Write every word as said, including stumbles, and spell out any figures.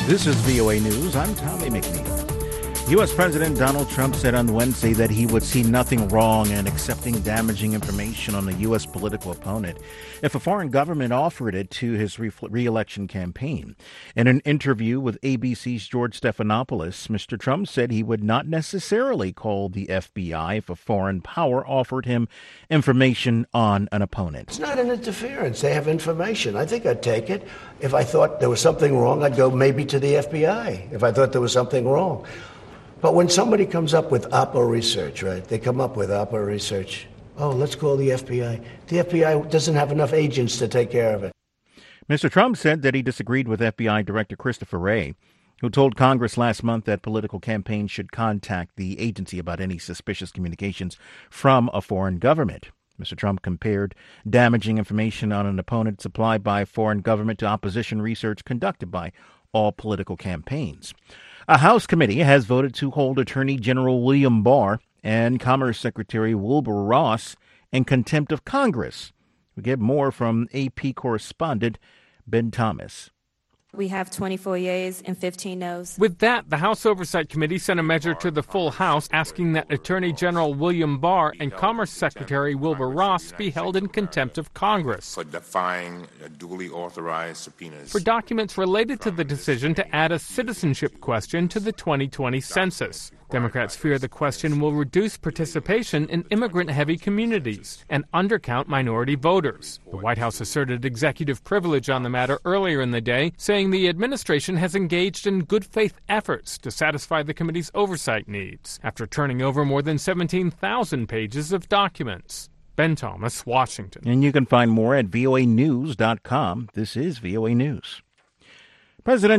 This is V O A News. I'm Tommy McNeil. U S. President Donald Trump said on Wednesday that he would see nothing wrong in accepting damaging information on a U S political opponent if a foreign government offered it to his re- re-election campaign. In an interview with A B C's George Stephanopoulos, Mister Trump said he would not necessarily call the F B I if a foreign power offered him information on an opponent. It's not an interference. They have information. I think I'd take it. If I thought there was something wrong, I'd go maybe to the F B I if I thought there was something wrong. But when somebody comes up with Oppo research, right, they come up with Oppo research, oh, let's call the F B I. The F B I doesn't have enough agents to take care of it. Mister Trump said that he disagreed with F B I Director Christopher Wray, who told Congress last month that political campaigns should contact the agency about any suspicious communications from a foreign government. Mister Trump compared damaging information on an opponent supplied by a foreign government to opposition research conducted by all political campaigns. A House committee has voted to hold Attorney General William Barr and Commerce Secretary Wilbur Ross in contempt of Congress. We get more from A P correspondent Ben Thomas. We have twenty-four yeas and fifteen noes. With that, the House Oversight Committee sent a measure to the full House asking that Attorney General William Barr and Commerce Secretary Wilbur Ross be held in contempt of Congress for defying duly authorized subpoenas for documents related to the decision to add a citizenship question to the twenty twenty census. Democrats fear the question will reduce participation in immigrant-heavy communities and undercount minority voters. The White House asserted executive privilege on the matter earlier in the day, saying the administration has engaged in good faith efforts to satisfy the committee's oversight needs after turning over more than seventeen thousand pages of documents. Ben Thomas, Washington. And you can find more at V O A news dot com. This is V O A News. President